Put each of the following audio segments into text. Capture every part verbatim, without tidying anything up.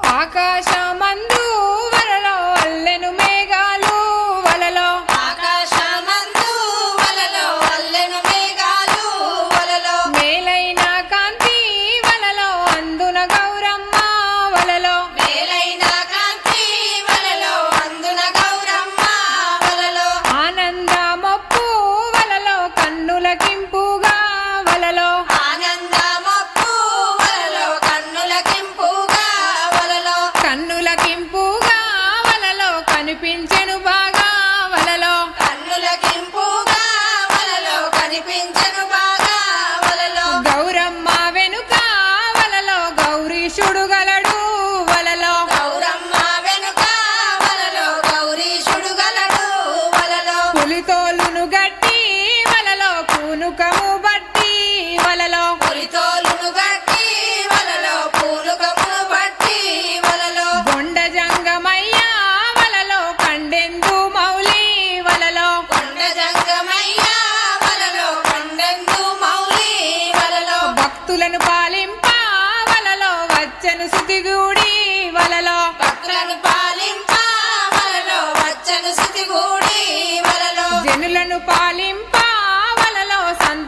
ఆకాశమందు వలలో అల్లెను మేఘాలు వలలో ఆకాశమందు వలలో అల్లెను మేఘాలు వలలో మేలైన కాంతి వలలో అందున గౌరమ్మ వలలో మేలైన కాంతి వలలో అందున గౌరమ్మ వలలో ఆనందమొప్పు వలలో కన్నులకింపుగా వలలో ఆనందమొప్పు వలలో కన్నులకింపుగా వలలో కన్నులకింపుగా వలలో కనిపించెను బాగా వలలో కన్నులకింపుగా వలలో కనిపించెను బాగా వలలో గౌరమ్మ వెనుక వలలో గౌరీశుడు గలడు వలలో గౌరమ్మ వెనుక వలలో గౌరీశుడు గలడు వలలో పులితోలును గట్టి వలలో పూనుకము బట్టి వలలో పులితోలును గట్టి వలలో పూలుకమును బట్టి వలలో కొండ జంగమయ్య వలలో కండెందు మౌలి వలలో కొండ జంగమయ్య వలలో కొండెందు మౌలి వలలో భక్తులను పాలింప వలలో వచ్చెను సుతిగూడి వలలో భక్తులను పాలింప వలలో వచ్చను సుతిగూడి వలలో జనులను పాలింప వలలో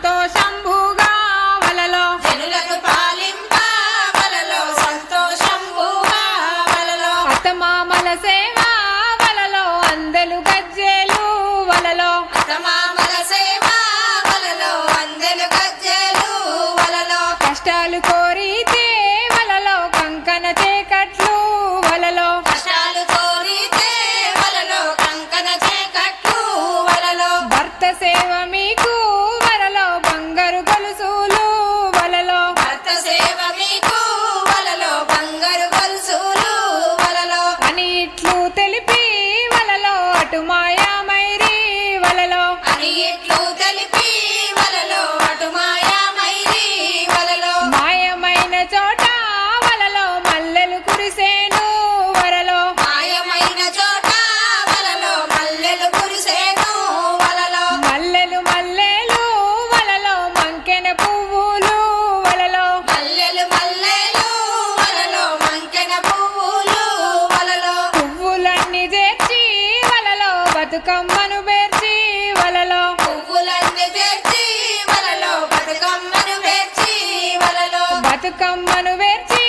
సంతోషంభుగా వలలో జనులను పాలింప వలలో సంతోషంబుగా వలలో అత్తమామల సేవ వలలో అందెలు గజ్జెలు వలలో అత్తమామల సేవ వలలో అందెలు గజ్జెలు వలలో కష్టాలు కోరితే వలలో కంకణ చేకట్లు వలలో కష్టాలు కోరితే వలలో కంకణ చేకట్లు వలలో భర్త సేవ మీకు వలలో బంగారు గొలుసులు వలలో భర్త సేవ మీకు వలలో బంగారు గొలుసులు వలలో అని ఇట్లు తెలిపి వలలో అటు మాయామైరి వలలో అని ఇట్లు తెలిపి వలలో అటు మాయామైరి వలలో మాయమైన చోట వలలో మల్లెలు కురిసేను వలలో మాయమైన చోట వలలో మల్లెలు కురిసేను వలలో మల్లెలు మల్లెలు వలలో మంకెన పువ్వులు వలలో మల్లెలు మల్లెలు వలలో మంకెన పువ్వులు వలలో పువ్వులన్నీ చేర్చి వలలో బతుకమ్మను పేర్చి వలలో పువ్వులన్నీ తెచ్చి వలలో బతుకమ్మను పేర్చి వలలో బతుకమ్మను పేర్చి